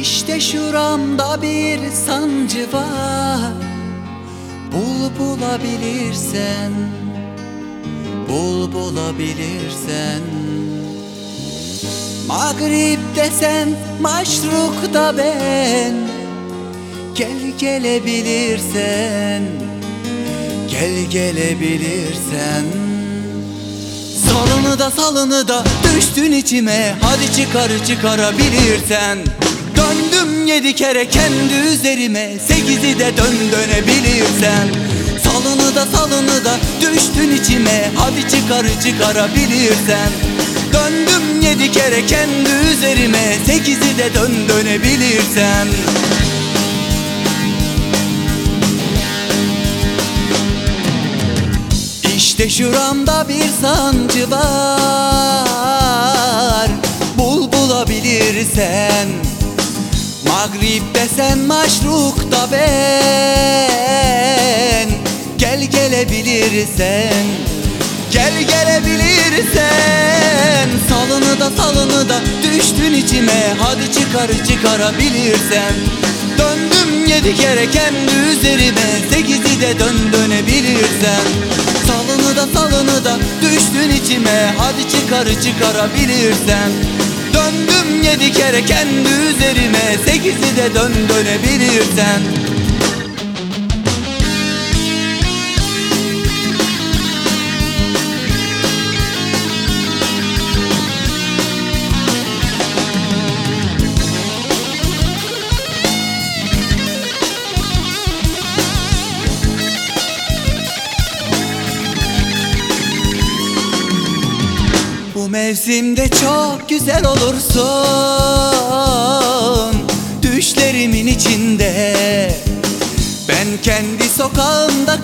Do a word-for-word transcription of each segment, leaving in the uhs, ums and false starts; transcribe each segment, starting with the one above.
İşte şuramda bir sancı var. Bul bulabilirsen, bul bulabilirsen. Mağrip'te sen, Maşruk'ta ben. Gel gelebilirsen, gel gelebilirsen. Salını da salını da düştün içime, hadi çıkar çıkarabilirsen. Döndüm yedi kere kendi üzerime, sekizi de dön dönebilirsen. Salını da salını da düştün içime, hadi çıkar çıkarabilirsen. Döndüm yedi kere kendi üzerime, sekizi de dön dönebilirsen. İşte şuramda bir sancı var. Bul bulabilirsen. Mağrip'te sen, Maşruk'ta ben. Gel gelebilirsen, gel gelebilirsen. Salını da salını da düştün içime, hadi çıkar çıkarabilirsen. Döndüm yedi kere kendi üzerime, sekizi de dön dönebilirsen. Salını da salını da düştün içime, hadi çıkar çıkarabilirsen. Döndüm yedi kere kendi üzerime, sekizi de dön dönebilirsen. Bu mevsimde çok güzel olursun, düşlerimin içinde. Ben kendi sokağımda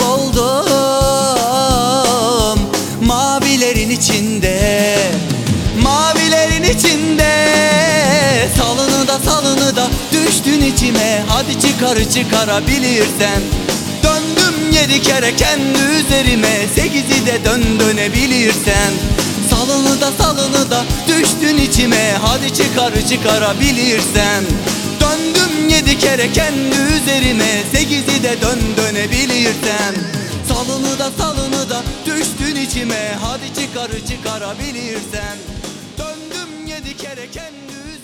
kayboldum, mavilerin içinde, mavilerin içinde. Salını da salını da düştün içime, hadi çıkar çıkarabilirsen. Döndüm yedi kere kendi üzerime, sekizi de dön dönebilirsen. Salını da salını da düştün içime, hadi çıkar çıkarabilirsen. Döndüm yedi kere kendi üzerime, sekizi de dön dönebilirsen. Salını da salını da düştün içime, hadi çıkar çıkarabilirsen. Döndüm yedi kere kendi üzerime.